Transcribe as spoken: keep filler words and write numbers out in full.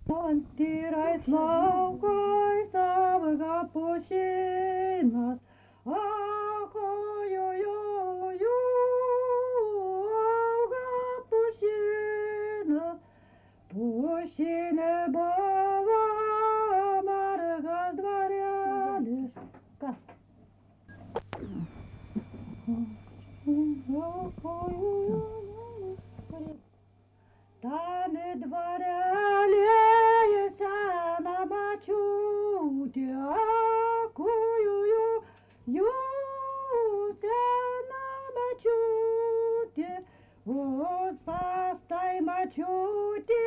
Tyrais laukais auga pušinas, ako jo, jo, jo, auga pušinas, pušinė buvo margas dvarelis. Kas? Tame dvarelyje sena mačiutė, aku jų, jų, jų sena mačiutė, o pas tai mačiutė